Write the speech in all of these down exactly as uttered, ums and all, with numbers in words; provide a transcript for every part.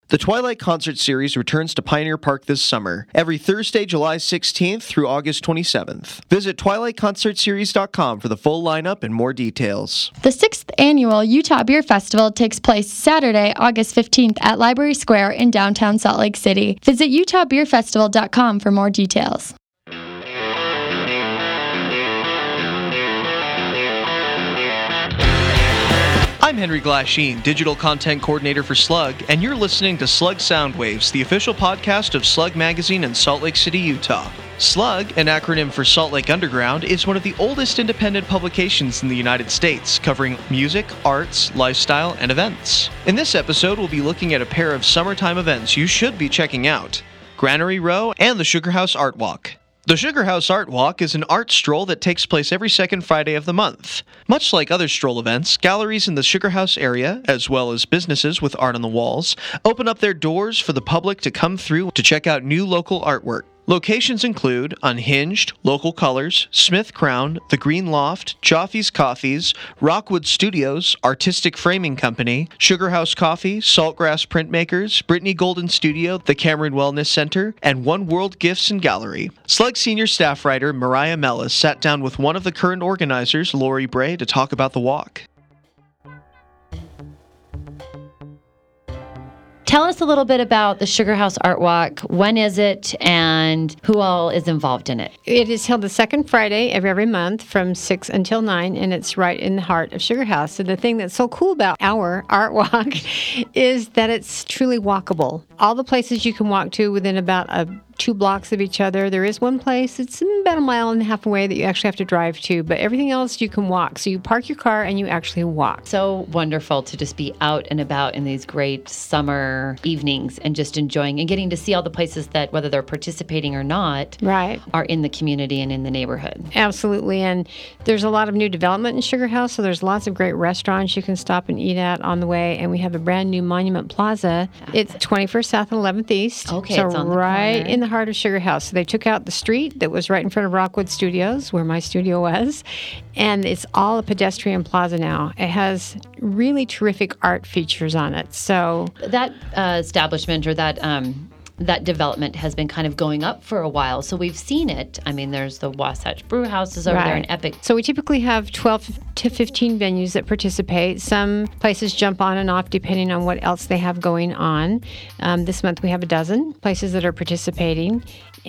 The Twilight Concert Series returns to Pioneer Park this summer, every Thursday, July sixteenth through August twenty-seventh. Visit twilight concert series dot com for the full lineup and more details. The sixth Annual Utah Beer Festival takes place Saturday, August fifteenth at Library Square in downtown Salt Lake City. Visit utah beer festival dot com for more details. I'm Henry Glasheen, Digital Content Coordinator for Slug, and you're listening to Slug Soundwaves, the official podcast of Slug Magazine in Salt Lake City, Utah. Slug, an acronym for Salt Lake Underground, is one of the oldest independent publications in the United States, covering music, arts, lifestyle, and events. In this episode, we'll be looking at a pair of summertime events you should be checking out: Granary Row and the Sugar House Art Walk. The Sugar House Art Walk is an art stroll that takes place every second Friday of the month. Much like other stroll events, galleries in the Sugar House area, as well as businesses with art on the walls, open up their doors for the public to come through to check out new local artwork. Locations include Unhinged, Local Colors, Smith Crown, The Green Loft, Joffy's Coffees, Rockwood Studios, Artistic Framing Company, Sugar House Coffee, Saltgrass Printmakers, Brittany Golden Studio, the Cameron Wellness Center, and One World Gifts and Gallery. Slug senior staff writer Mariah Mellis sat down with one of the current organizers, Lori Bray, to talk about the walk. Tell us a little bit about the Sugar House Art Walk. When is it, and who all is involved in it? It is held the second Friday of every month from six until nine, and it's right in the heart of Sugar House. So the thing that's so cool about our art walk is that it's truly walkable. All the places you can walk to within about a two blocks of each other. There is one place, it's about a mile and a half away, that you actually have to drive to, but everything else you can walk. So you park your car and you actually walk. So wonderful to just be out and about in these great summer evenings and just enjoying and getting to see all the places that, whether they're participating or not, right, are in the community and in the neighborhood. Absolutely. And there's a lot of new development in Sugar House, so there's lots of great restaurants you can stop and eat at on the way. And we have a brand new Monument Plaza. It's twenty-first South and eleventh East. Okay, so it's on the right corner. in the heart of Sugar House. So they took out the street that was right in front of Rockwood Studios, where my studio was, and it's all a pedestrian plaza now. It has really terrific art features on it. So that uh, establishment or that um, that development has been kind of going up for a while. So we've seen it. I mean, there's the Wasatch Brew Houses over right. there in Epic. So we typically have twelve to fifteen venues that participate. Some places jump on and off depending on what else they have going on. Um, this month we have a dozen places that are participating,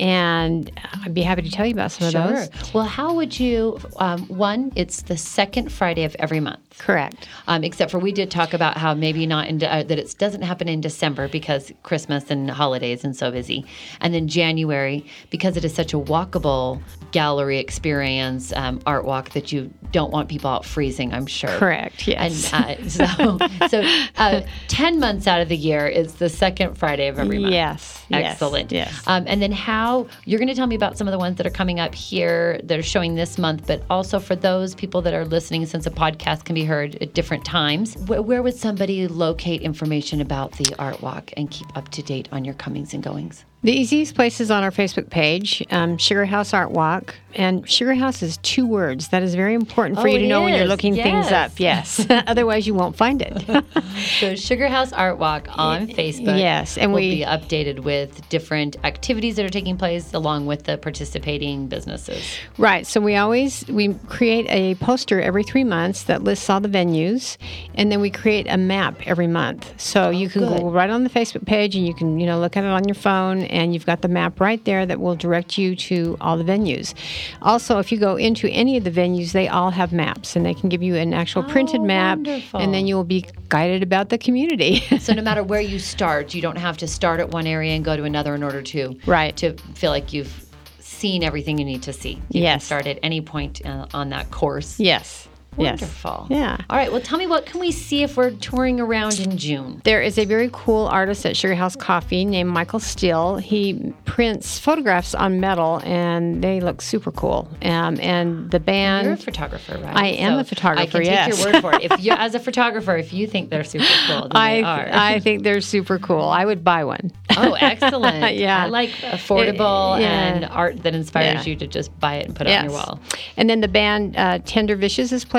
and I'd be happy to tell you about some Sure. of those. Well, how would you, um, one, it's the second Friday of every month. Correct. Um, except for we did talk about how maybe not in, uh, that it doesn't happen in December because Christmas and holidays and so busy. And then January, because it is such a walkable gallery experience, um, art walk, that you don't want people out freezing, I'm sure. Correct, yes. And uh, so, so uh, ten months out of the year is the second Friday of every month. Yes. Excellent. Yes. yes. Um, and then how, you're going to tell me about some of the ones that are coming up here that are showing this month, but also for those people that are listening, since a podcast can be heard at different times, wh- where would somebody locate information about the art walk and keep up to date on your comings and goings? The easiest place is on our Facebook page, um, Sugar House Art Walk. And Sugar House is two words. That is very important for Oh, you to it know when you're is. looking Yes. things up. Yes. Otherwise, you won't find it. So Sugar House Art Walk on Facebook. Yes, and will we- be updated with different activities that are taking place along with the participating businesses. Right. So we always, we create a poster every three months that lists all the venues, and then we create a map every month. So you can good. go right on the Facebook page and you can, you know, look at it on your phone, and you've got the map right there that will direct you to all the venues. Also, if you go into any of the venues, they all have maps, and they can give you an actual printed Oh, map, wonderful. and then you will be guided about the community. So no matter where you start, you don't have to start at one area and go to another in order to Right. to feel like you've seen everything you need to see. You Yes. can start at any point uh, on that course. Yes. Wonderful. Yes. Yeah. All right. Well, tell me, what can we see if we're touring around in June? There is a very cool artist at Sugar House Coffee named Michael Steele. He prints photographs on metal, and they look super cool. Um, and the band... You're a photographer, right? I am a photographer, I can yes. take your word for it. If you, as a photographer, if you think they're super cool, then I they are. I think they're super cool. I would buy one. Oh, excellent. Yeah. I like affordable It- yeah. and art that inspires Yeah. you to just buy it and put it Yes. on your wall. And then the band uh, Tender Vicious is playing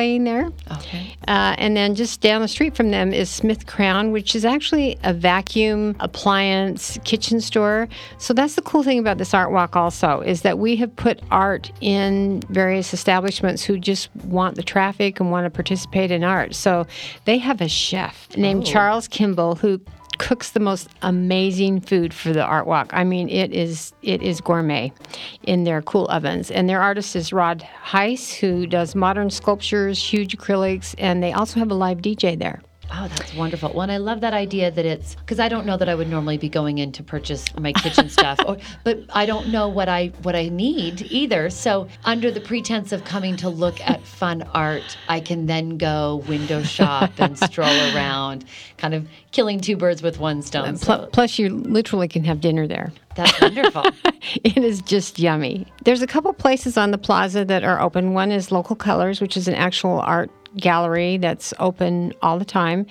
playing there. Okay. Uh, and then just down the street from them is Smith Crown, which is actually a vacuum appliance kitchen store. So that's the cool thing about this art walk also, is that we have put art in various establishments who just want the traffic and want to participate in art. So they have a chef named Oh. Charles Kimball who cooks the most amazing food for the art walk. I mean, it is it is gourmet in their cool ovens. And their artist is Rod Heiss, who does modern sculptures, huge acrylics, and they also have a live D J there. Oh, that's wonderful. Well, and I love that idea that it's, because I don't know that I would normally be going in to purchase my kitchen stuff, or, but I don't know what I what I need either. So under the pretense of coming to look at fun art, I can then go window shop and stroll around, kind of killing two birds with one stone. Pl- So Plus, you literally can have dinner there. that's wonderful. It is just yummy. There's a couple places on the plaza that are open. One is Local Colors, which is an actual art gallery that's open all the time.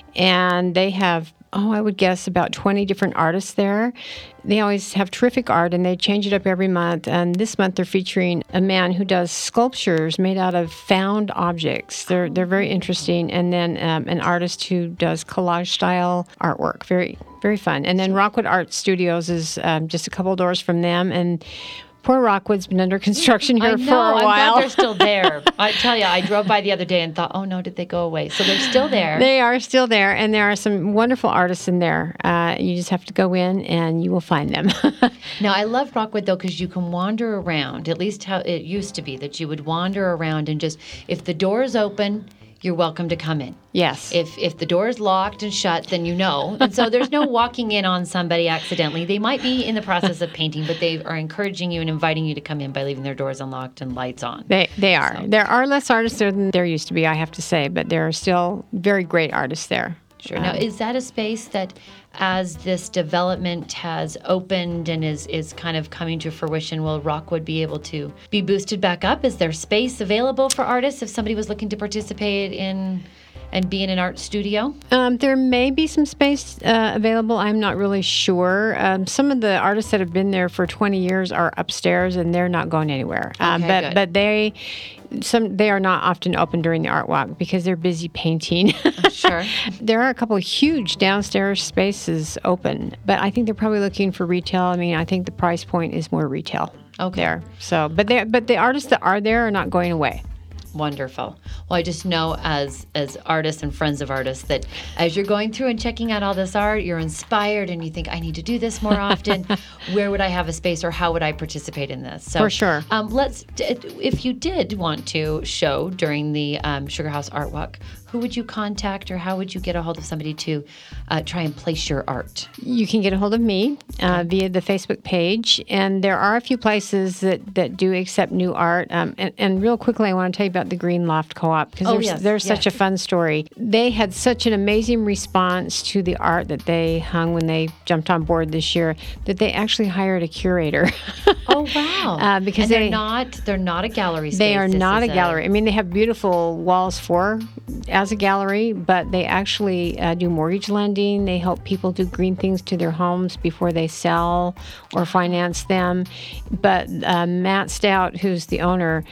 And they have, oh, I would guess about twenty different artists there. They always have terrific art and they change it up every month. And this month they're featuring a man who does sculptures made out of found objects. They're they're very interesting. And then um, an artist who does collage style artwork. Very, very fun. And then Rockwood Art Studios is um, just a couple doors from them. And poor Rockwood's been under construction here I know, for a I'm glad while. they're still there. I tell you, I drove by the other day and thought, oh no, did they go away? So they're still there. They are still there, and there are some wonderful artists in there. Uh, you just have to go in, and you will find them. Now, I love Rockwood, though, because you can wander around, at least how it used to be, that you would wander around and just, if the door is open, you're welcome to come in. Yes. If if the door is locked and shut, then you know. And so there's no walking in on somebody accidentally. They might be in the process of painting, but they are encouraging you and inviting you to come in by leaving their doors unlocked and lights on. They they are. So- There are less artists there than there used to be, I have to say, but there are still very great artists there. Sure. Now, is that a space that, as this development has opened and is, is kind of coming to fruition, will Rockwood be able to be boosted back up? Is there space available for artists if somebody was looking to participate in and be in an art studio? Um, there may be some space uh, available. I'm not really sure. Um, some of the artists that have been there for twenty years are upstairs, and they're not going anywhere. Um, Okay, but good. but they some they are not often open during the art walk because they're busy painting. Sure. There are a couple of huge downstairs spaces open, but I think they're probably looking for retail. I mean, I think the price point is more retail. Okay. There. So, but they but the artists that are there are not going away. Wonderful. Well, I just know as as artists and friends of artists that as you're going through and checking out all this art, you're inspired and you think, I need to do this more often. Where would I have a space or how would I participate in this? So, For sure. Um, let's, if you did want to show during the um, Sugar House Art Walk, who would you contact or how would you get a hold of somebody to uh, try and place your art? You can get a hold of me uh, via the Facebook page, and there are a few places that, that do accept new art. Um, and, and real quickly, I want to tell you about the Green Loft Co-op because Oh, there's, yes, there's such a yes. fun story. They had such an amazing response to the art that they hung when they jumped on board this year that they actually hired a curator. Oh wow! Uh, because and they- they're not they're not a gallery space. They are This not a is gallery. I mean, they have beautiful walls for as a gallery, but they actually uh, do mortgage lending. They help people do green things to their homes before they sell or finance them. But uh, Matt Stout, who's the owner,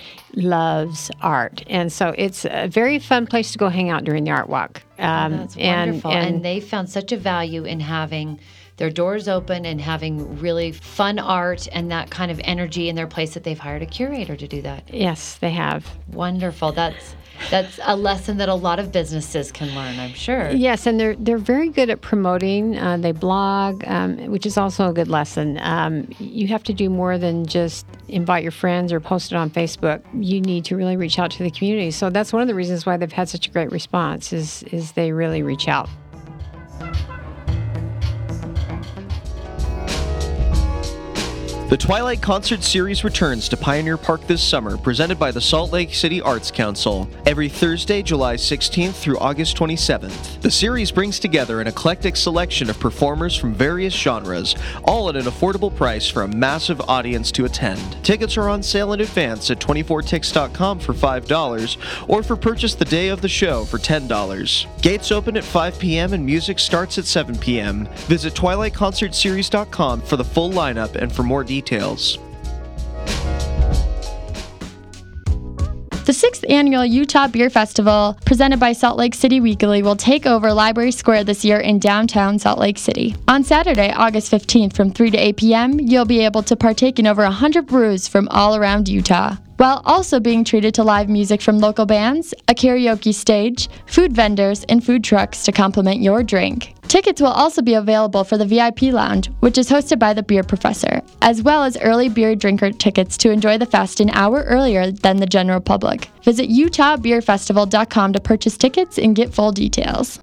loves art, and so it's a very fun place to go hang out during the art walk. Um, That's and, wonderful. And, And, they found such a value in having their doors open and having really fun art and that kind of energy in their place that they've hired a curator to do that. yes, they have. Wonderful. That's that's a lesson that a lot of businesses can learn, I'm sure. Yes, and they're they're very good at promoting. Uh, they blog, um, which is also a good lesson. Um, you have to do more than just invite your friends or post it on Facebook. You need to really reach out to the community. So that's one of the reasons why they've had such a great response. Is is they really reach out. The Twilight Concert Series returns to Pioneer Park this summer, presented by the Salt Lake City Arts Council, every Thursday, July sixteenth through August twenty-seventh. The series brings together an eclectic selection of performers from various genres, all at an affordable price for a massive audience to attend. Tickets are on sale in advance at twenty-four tix dot com for five dollars, or for purchase the day of the show for ten dollars. Gates open at five p.m. and music starts at seven p.m. Visit twilight concert series dot com for the full lineup and for more details. The The sixth annual Utah Beer Festival, presented by Salt Lake City Weekly, will take over Library Square this year in downtown Salt Lake City. On Saturday, August fifteenth from three to eight p.m., you'll be able to partake in over one hundred brews from all around Utah, while also being treated to live music from local bands, a karaoke stage, food vendors, and food trucks to complement your drink. Tickets will also be available for the V I P Lounge, which is hosted by the Beer Professor, as well as early beer drinker tickets to enjoy the fest an hour earlier than the general public. Visit utah beer festival dot com to purchase tickets and get full details.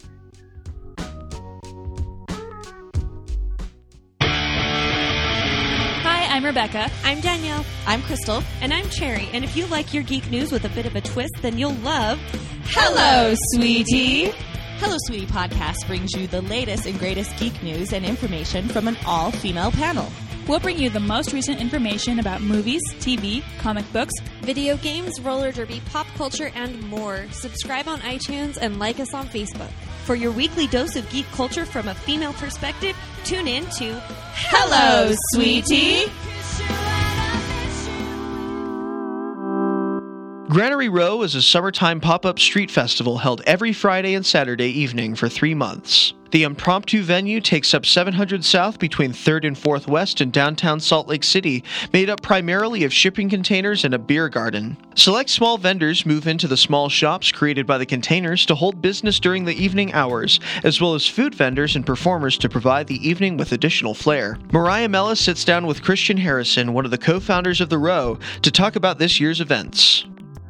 I'm Rebecca. I'm Danielle. I'm Crystal. And I'm Cherry. And if you like your geek news with a bit of a twist, then you'll love Hello, Sweetie. Hello, Sweetie podcast brings you the latest and greatest geek news and information from an all-female panel. We'll bring you the most recent information about movies, T V, comic books, video games, roller derby, pop culture, and more. Subscribe on iTunes and like us on Facebook. For your weekly dose of geek culture from a female perspective, tune in to Hello, Sweetie. Granary Row is a summertime pop-up street festival held every Friday and Saturday evening for three months. The impromptu venue takes up seven hundred South between third and fourth West in downtown Salt Lake City, made up primarily of shipping containers and a beer garden. Select small vendors move into the small shops created by the containers to hold business during the evening hours, as well as food vendors and performers to provide the evening with additional flair. Mariah Mellis sits down with Christian Harrison, one of the co-founders of the Row, to talk about this year's events.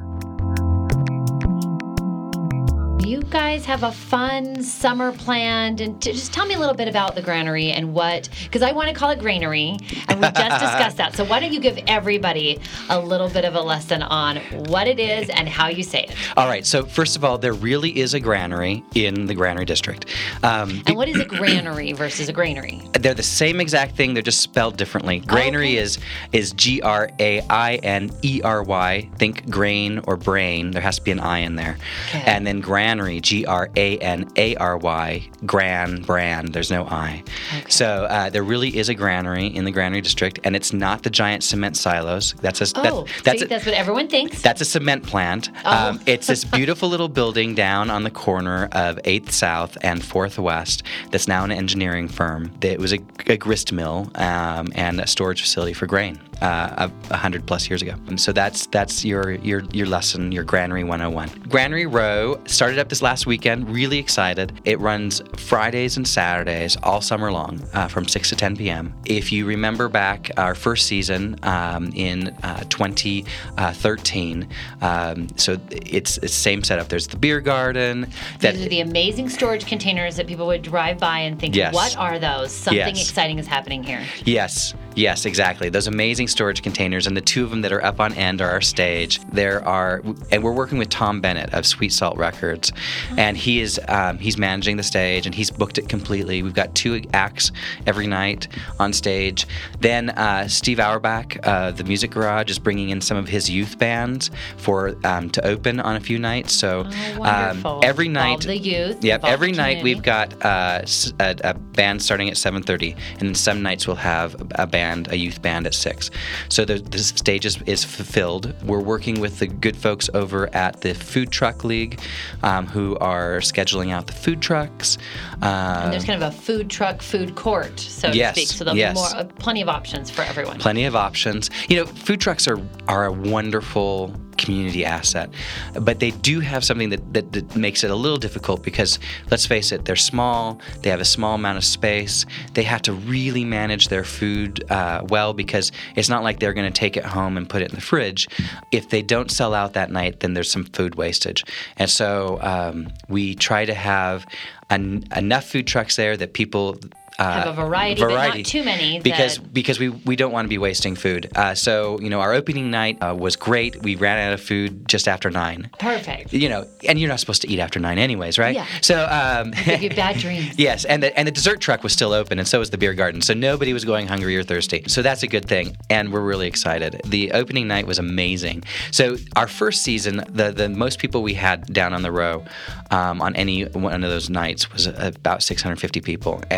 You guys have a fun summer planned, and t- just tell me a little bit about the Granary and what, because I want to call it Granary, and we just discussed that. So why don't you give everybody a little bit of a lesson on what it is and how you say it? All right. So first of all, there really is a granary in the Granary District. Um, and what is a granary versus a granary? They're the same exact thing. They're just spelled differently. Granary okay. is is G R A I N E R Y. Think grain or brain. There has to be an I in there. Okay. And then granary, G R A N A R Y, gran, brand. There's no I. Okay. So uh, there really is a granary in the Granary District, and it's not the giant cement silos. That's a Oh, that's, that's, see, a, that's what everyone thinks. that's a cement plant. Oh. Um, it's this beautiful little building down on the corner of eighth South and fourth West that's now an engineering firm. It was a, a grist mill um, and a storage facility for grain uh, a hundred plus years ago. And so that's that's your your your lesson, your Granary one oh one. Granary Row started up this last weekend. Really excited. It runs Fridays and Saturdays all summer long uh, from six to ten p.m. If you remember back our first season um, in uh, twenty thirteen, um, so it's it's the same setup. There's the beer garden. That, These are the amazing storage containers that people would drive by and think, Yes. what are those? Something Yes. exciting is happening here. Yes, yes, exactly. Those amazing storage containers, and the two of them that are up on end are our stage. There are, and we're working with Tom Bennett of Sweet Salt Records, and he is um, he's managing the stage, and he's booked it completely. We've got two acts every night on stage. Then uh, Steve Auerbach, uh, the Music Garage, is bringing in some of his youth bands for um, to open on a few nights. So Oh, wonderful. um, every Involve night, the youth. Yep, involve every the night we've community. got uh, s- a, a band starting at seven thirty, and then some nights we'll have a band, a youth band at six. So the, the stage is, is fulfilled. We're working with the good folks over at the Food Truck League, um, who are scheduling out the food trucks. Uh, And there's kind of a food truck, food court, so Yes, to speak. So there'll yes. be more, uh, plenty of options for everyone. Plenty of options. You know, food trucks are are a wonderful community asset, but they do have something that, that, that makes it a little difficult because, let's face it, they're small, they have a small amount of space, they have to really manage their food uh, well, because it's not like they're going to take it home and put it in the fridge. If they don't sell out that night, then there's some food wastage. And so um, we try to have an, enough food trucks there that people Uh, Have a variety, but not too many Because that- because we, we don't want to be wasting food. Uh, so, you know, our opening night uh, was great. We ran out of food just after nine. Perfect. You know, and you're not supposed to eat after nine anyways, right? Yeah. So, um, Give you bad dreams. yes, and the, and the dessert truck was still open, and so was the beer garden. So nobody was going hungry or thirsty. So that's a good thing, and we're really excited. The opening night was amazing. So our first season, the, the most people we had down on the row um, on any one of those nights was about six hundred fifty people. And our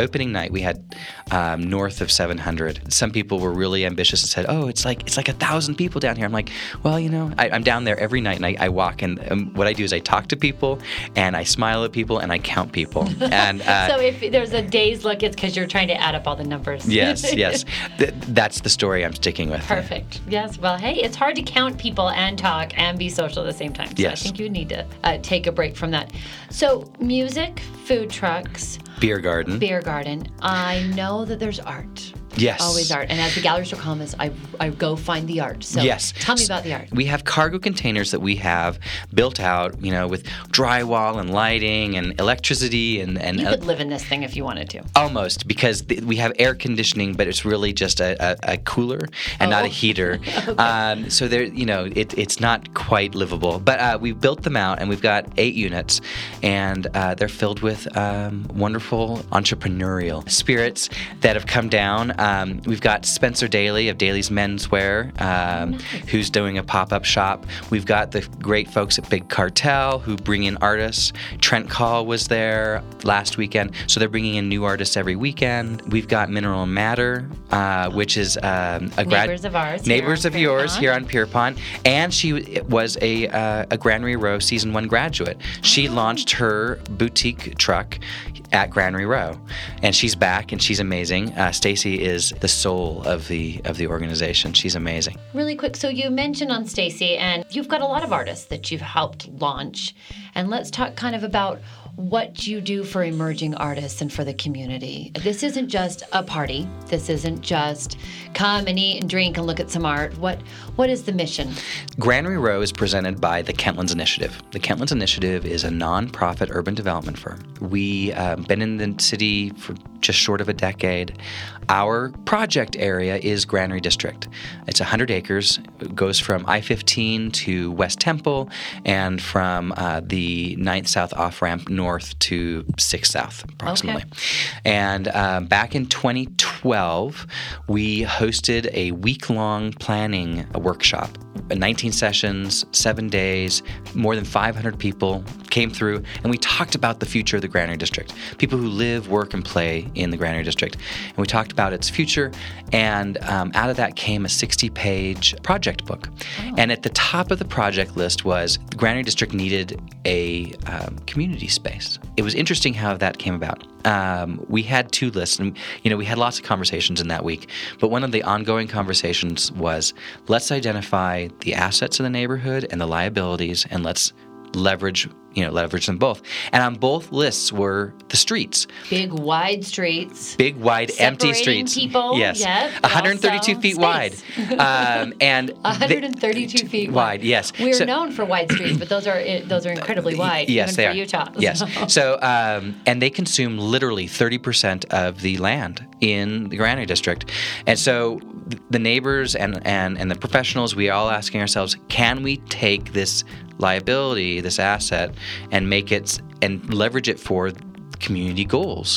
opening night, we had um, north of seven hundred. Some people were really ambitious and said, "Oh, it's like it's like a thousand people down here." I'm like, "Well, you know, I, I'm down there every night, and I, I walk, and um, what I do is I talk to people, and I smile at people, and I count people." And uh, so if there's a day's look, it's because you're trying to add up all the numbers. Yes, yes, Th- that's the story I'm sticking with. Perfect. Yes. Well, hey, it's hard to count people and talk and be social at the same time. So yes. I think you need to uh, take a break from that. So music, food trucks, beer garden. Beer garden. I know that there's art. Yes. Always art. And as the gallery store columnist, I, I go find the art. So yes. tell me about the art. We have cargo containers that we have built out, you know, with drywall and lighting and electricity and... and you could live in this thing if you wanted to. Almost, because th- we have air conditioning, but it's really just a, a, a cooler and oh. not a heater. okay. um, so there, you know, it, it's not quite livable. But uh, we built them out, and we've got eight units, and uh, they're filled with um, wonderful entrepreneurial spirits that have come down. Um, we've got Spencer Daly of Daly's Menswear, um, nice. who's doing a pop-up shop. We've got the great folks at Big Cartel who bring in artists. Trent Call was there last weekend, so they're bringing in new artists every weekend. We've got Mineral Matter, uh, which is um, a grad neighbors of ours, neighbors of yours here on Pierpont, and she was a uh, a Granary Row season one graduate. She oh. launched her boutique truck at Granary Row, and she's back, and she's amazing. Uh, Stacy is the soul of the of the organization. She's amazing. Really quick, so you mentioned on Stacy, and you've got a lot of artists that you've helped launch, and let's talk kind of about what you do for emerging artists and for the community. This isn't just a party. This isn't just come and eat and drink and look at some art. What What is the mission? Granary Row is presented by the Kentlands Initiative. The Kentlands Initiative is a nonprofit urban development firm. We've um, been in the city for just short of a decade. Our project area is Granary District. It's one hundred acres. It goes from I fifteen to West Temple, and from uh, the ninth South off-ramp north to sixth South, approximately. Okay. And um, back in twenty twelve, we hosted a week-long planning workshop. nineteen sessions, seven days, more than five hundred people came through, and we talked about the future of the Granary District, people who live, work, and play in the Granary District. And we talked about its future, and um, out of that came a sixty-page project book. Oh. And at the top of the project list was the Granary District needed a um, community space. It was interesting how that came about. Um, we had two lists, and you know, we had lots of conversations in that week, but one of the ongoing conversations was, let's identify the assets of the neighborhood and the liabilities, and let's leverage, you know, leverage them both. And on both lists were the streets. Big, wide streets. Big, wide, empty streets. People. Yes. Yes. one hundred thirty-two feet wide. Um, and one hundred thirty-two feet wide. wide. Yes. We're so, known for wide streets, but those are those are incredibly wide. Yes, even they for are. Utah. Yes. So, so um, and they consume literally thirty percent of the land in the Granary District. And so the neighbors and, and, and the professionals, we are all asking ourselves, can we take this liability, this asset, and make it and leverage it for community goals?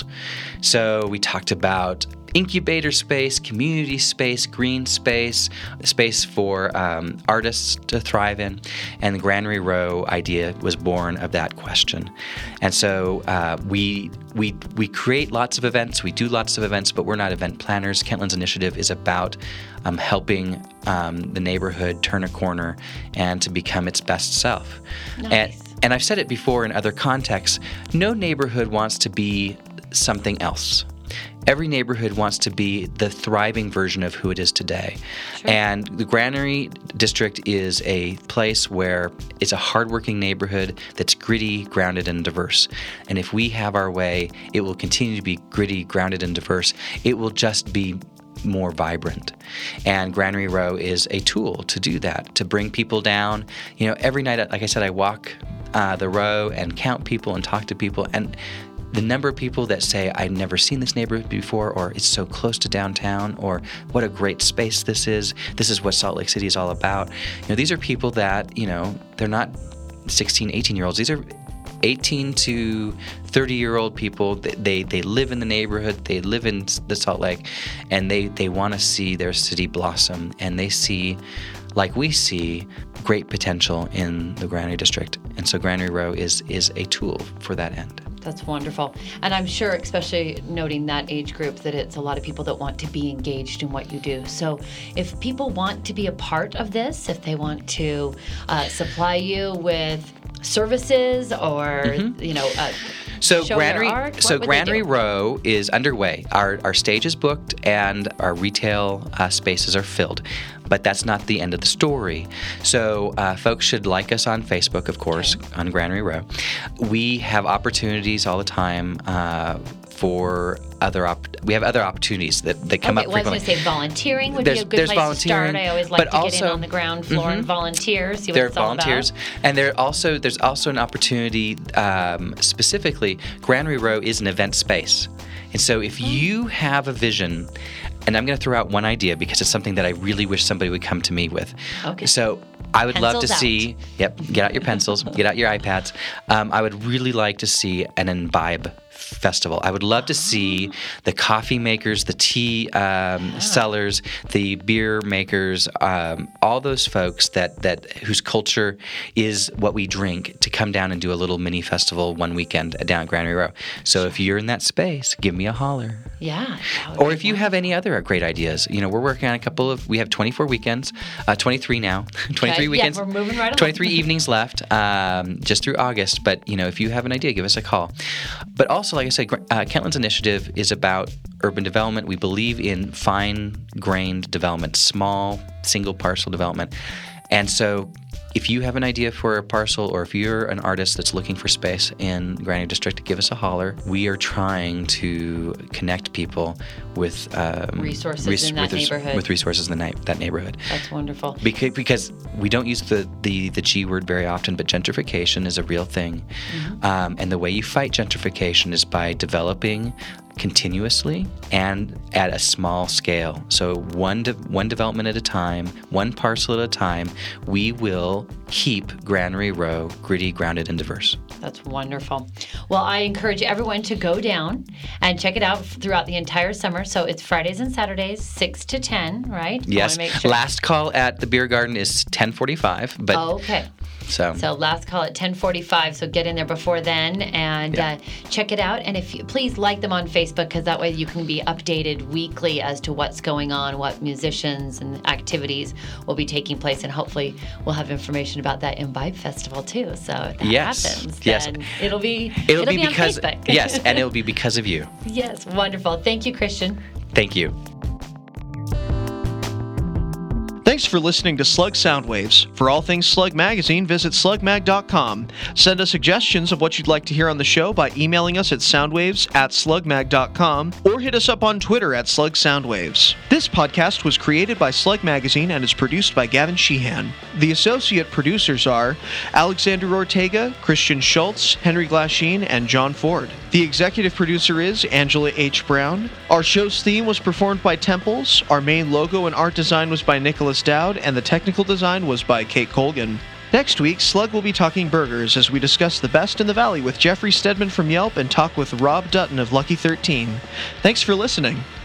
So we talked about incubator space, community space, green space, space for um, artists to thrive in, and the Granary Row idea was born of that question. And so uh, we we we create lots of events, we do lots of events, but we're not event planners. Kentlands Initiative is about um, helping um, the neighborhood turn a corner and to become its best self. Nice. And, and I've said it before in other contexts, no neighborhood wants to be something else. Every neighborhood wants to be the thriving version of who it is today. Sure. And the Granary District is a place where it's a hardworking neighborhood that's gritty, grounded, and diverse. And if we have our way, it will continue to be gritty, grounded, and diverse. It will just be more vibrant. And Granary Row is a tool to do that, to bring people down. You know, every night, like I said, I walk uh, the row and count people and talk to people, and the number of people that say, I've never seen this neighborhood before, or it's so close to downtown, or what a great space this is. This is what Salt Lake City is all about. You know, these are people that, you know, they're not sixteen, eighteen-year-olds. These are eighteen to thirty-year-old people. They they live in the neighborhood. They live in the Salt Lake, and they, they want to see their city blossom, and they see, like we see, great potential in the Granary District. And so Granary Row is is a tool for that end. That's wonderful. And I'm sure, especially noting that age group, that it's a lot of people that want to be engaged in what you do. So if people want to be a part of this, if they want to uh, supply you with services or, mm-hmm. you know, uh, So show Granary, their art, so what would Granary they do? Row is underway. Our our stage is booked and our retail uh, spaces are filled, but that's not the end of the story. So uh, folks should like us on Facebook, of course, okay. on Granary Row. We have opportunities all the time uh, for other op- we have other opportunities that, that come okay, up well, frequently. I was going to say volunteering would there's, be a good there's place to start. I always like but to also, get in on the ground floor mm-hmm. and volunteer, see what there it's are all volunteers, about. and there also there's also an opportunity. Um, specifically, Granary Row is an event space, and so if you have a vision, and I'm going to throw out one idea because it's something that I really wish somebody would come to me with. Okay. So I would Pencils love to out. see. Yep, get out your pencils, get out your iPads. Um, I would really like to see an Imbibe festival. I would love to see the coffee makers, the tea um, yeah. sellers, the beer makers, um, all those folks that that whose culture is what we drink, to come down and do a little mini festival one weekend down at Granary Row. So if you're in that space, give me a holler. Yeah. Or if you have any other great ideas, you know, we're working on a couple of. We have twenty-four weekends, uh, twenty-three now, twenty-three okay. weekends. Yeah, we're moving right along. twenty-three evenings left, um, just through August. But you know, if you have an idea, give us a call. But also, like I said, uh, Kentland's initiative is about urban development. We believe in fine-grained development, small, single parcel development, and so. If you have an idea for a parcel, or if you're an artist that's looking for space in Granary District, give us a holler. We are trying to connect people with um, resources res- in that with, neighborhood. With resources in the na- that neighborhood. That's wonderful. Because, because we don't use the, the, the G word very often, but gentrification is a real thing. Mm-hmm. Um, and the way you fight gentrification is by developing continuously and at a small scale. So one de- one development at a time, one parcel at a time, we will keep Granary Row gritty, grounded, and diverse. That's wonderful. Well, I encourage everyone to go down and check it out throughout the entire summer. So it's Fridays and Saturdays, six to ten, right? Yes. Make sure. Last call at the beer garden is ten forty-five. But oh, okay. So. so last call at ten forty-five, so get in there before then and yeah. uh, check it out. And if you please like them on Facebook, because that way you can be updated weekly as to what's going on, what musicians and activities will be taking place, and hopefully we'll have information about that Imbibe Festival too. So if that yes. happens, yes. then it'll be it'll, it'll be, be because on Facebook. yes, and it'll be because of you. Yes, wonderful. Thank you, Christian. Thank you. Thanks for listening to Slug Soundwaves. For all things Slug Magazine, visit slug mag dot com. Send us suggestions of what you'd like to hear on the show by emailing us at soundwaves at slug mag dot com or hit us up on Twitter at Slug Soundwaves. This podcast was created by Slug Magazine and is produced by Gavin Sheehan. The associate producers are Alexander Ortega, Christian Schultz, Henry Glasheen, and John Ford. The executive producer is Angela H. Brown. Our show's theme was performed by Temples. Our main logo and art design was by Nicholas Dowd, and the technical design was by Kate Colgan. Next week, Slug will be talking burgers as we discuss the best in the valley with Jeffrey Stedman from Yelp and talk with Rob Dutton of Lucky thirteen. Thanks for listening.